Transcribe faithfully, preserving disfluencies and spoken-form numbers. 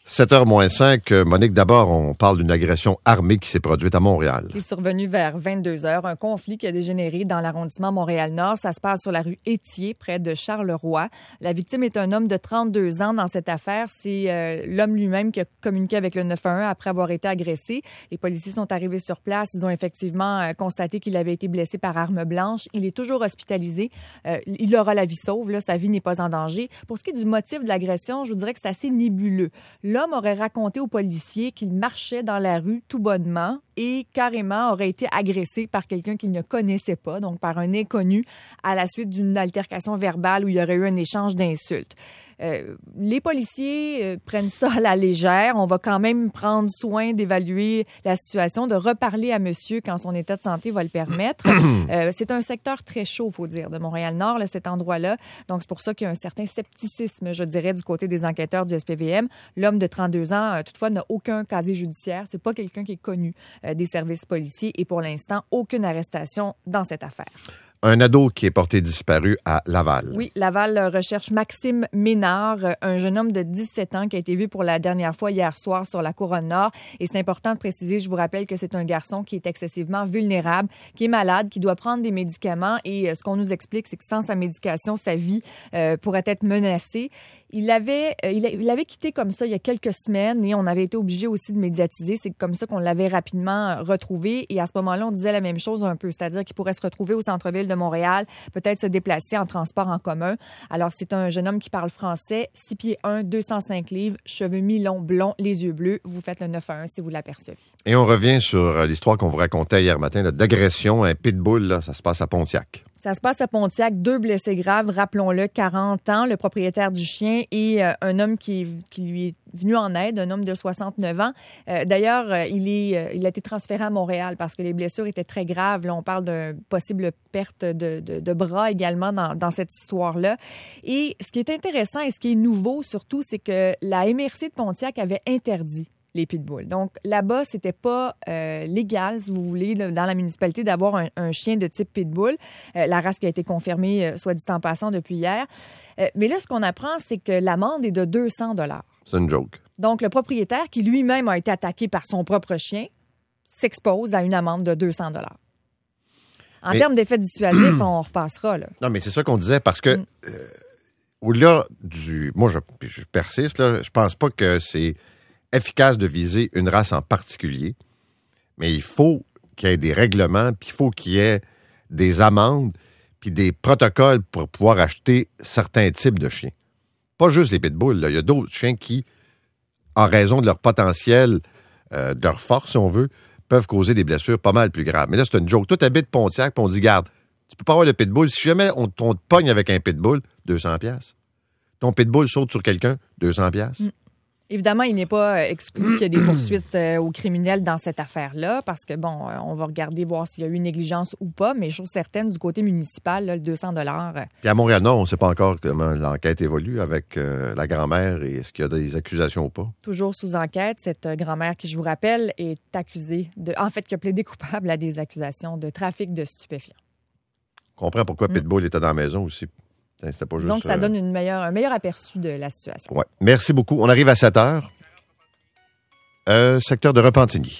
sept heures moins cinq, Monique, d'abord, on parle d'une agression armée qui s'est produite à Montréal. Il est survenu vers vingt-deux heures, un conflit qui a dégénéré dans l'arrondissement Montréal-Nord. Ça se passe sur la rue Étier, près de Charleroi. La victime est un homme de trente-deux ans dans cette affaire. C'est euh, l'homme lui-même qui a communiqué avec le neuf un un après avoir été agressé. Les policiers sont arrivés sur place. Ils ont effectivement euh, constaté qu'il avait été blessé par arme blanche. Il est toujours hospitalisé. Euh, il aura la vie sauve. Là, sa vie n'est pas en danger. Pour ce qui est du motif de l'agression, je vous dirais que c'est assez nébuleux. L'homme aurait raconté aux policiers qu'il marchait dans la rue tout bonnement et carrément aurait été agressé par quelqu'un qu'il ne connaissait pas, donc par un inconnu, à la suite d'une altercation verbale où il y aurait eu un échange d'insultes. Euh, les policiers euh, prennent ça à la légère. On va quand même prendre soin d'évaluer la situation, de reparler à monsieur quand son état de santé va le permettre. Euh, c'est un secteur très chaud, il faut dire, de Montréal-Nord, là, cet endroit-là. Donc, c'est pour ça qu'il y a un certain scepticisme, je dirais, du côté des enquêteurs du S P V M. L'homme de trente-deux ans, euh, toutefois, n'a aucun casier judiciaire. C'est pas quelqu'un qui est connu euh, des services policiers et pour l'instant, aucune arrestation dans cette affaire. Un ado qui est porté disparu à Laval. Oui, Laval recherche Maxime Ménard, un jeune homme de dix-sept ans qui a été vu pour la dernière fois hier soir sur la Couronne Nord. Et c'est important de préciser, je vous rappelle que c'est un garçon qui est excessivement vulnérable, qui est malade, qui doit prendre des médicaments. Et ce qu'on nous explique, c'est que sans sa médication, sa vie euh, pourrait être menacée. Il avait, euh, il avait quitté comme ça il y a quelques semaines et on avait été obligé aussi de médiatiser. C'est comme ça qu'on l'avait rapidement retrouvé. Et à ce moment-là, on disait la même chose un peu, c'est-à-dire qu'il pourrait se retrouver au centre-ville de Montréal, peut-être se déplacer en transport en commun. Alors, c'est un jeune homme qui parle français, six pieds un, deux cent cinq livres, cheveux mi-longs, blonds, les yeux bleus. Vous faites le neuf un un si vous l'apercevez. Et on revient sur l'histoire qu'on vous racontait hier matin là, d'agression, un pitbull, là, ça se passe à Pontiac. Ça se passe à Pontiac, deux blessés graves, rappelons-le, quarante ans, le propriétaire du chien et euh, un homme qui, est, qui lui est venu en aide, un homme de soixante-neuf ans. Euh, d'ailleurs, euh, il, est, euh, il a été transféré à Montréal parce que les blessures étaient très graves. Là, on parle d'une possible perte de, de, de bras également dans, dans cette histoire-là. Et ce qui est intéressant et ce qui est nouveau surtout, c'est que la M R C de Pontiac avait interdit les pitbulls. Donc, là-bas, c'était pas euh, légal, si vous voulez, là, dans la municipalité, d'avoir un, un chien de type pitbull. Euh, la race qui a été confirmée, euh, soit dit en passant, depuis hier. Euh, mais là, ce qu'on apprend, c'est que l'amende est de deux cents dollars. C'est une joke. Donc, le propriétaire, qui lui-même a été attaqué par son propre chien, s'expose à une amende de deux cents dollars. En mais... termes d'effets dissuasifs, on repassera, là. Non, mais c'est ça qu'on disait, parce que mm. euh, au-delà du... Moi, je, je persiste, là, je pense pas que c'est efficace de viser une race en particulier, mais il faut qu'il y ait des règlements, puis il faut qu'il y ait des amendes, puis des protocoles pour pouvoir acheter certains types de chiens. Pas juste les pitbulls, là. Il y a d'autres chiens qui, en raison de leur potentiel, euh, de leur force, si on veut, peuvent causer des blessures pas mal plus graves. Mais là, c'est une joke. Toi, t'habites Pontiac, puis on dit, garde, tu peux pas avoir de pitbull. Si jamais on, on te pogne avec un pitbull, deux cents dollars. Ton pitbull saute sur quelqu'un, deux cents dollars. Mm. Évidemment, il n'est pas exclu qu'il y ait des poursuites euh, aux criminels dans cette affaire-là, parce que, bon, euh, on va regarder voir s'il y a eu une négligence ou pas, mais chose certaine, du côté municipal, là, le deux cents dollars. Euh... Puis à Montréal-Nord, on ne sait pas encore comment l'enquête évolue avec euh, la grand-mère et est-ce qu'il y a des accusations ou pas? Toujours sous enquête. Cette euh, grand-mère qui, je vous rappelle, est accusée de... En fait, qui a plaidé coupable à des accusations de trafic de stupéfiants. On comprend pourquoi mm. Pitbull était dans la maison aussi. C'était pas Disons juste, que ça euh... donne une meilleure, un meilleur aperçu de la situation. Ouais. Merci beaucoup. On arrive à sept heures. Euh, secteur de Repentigny.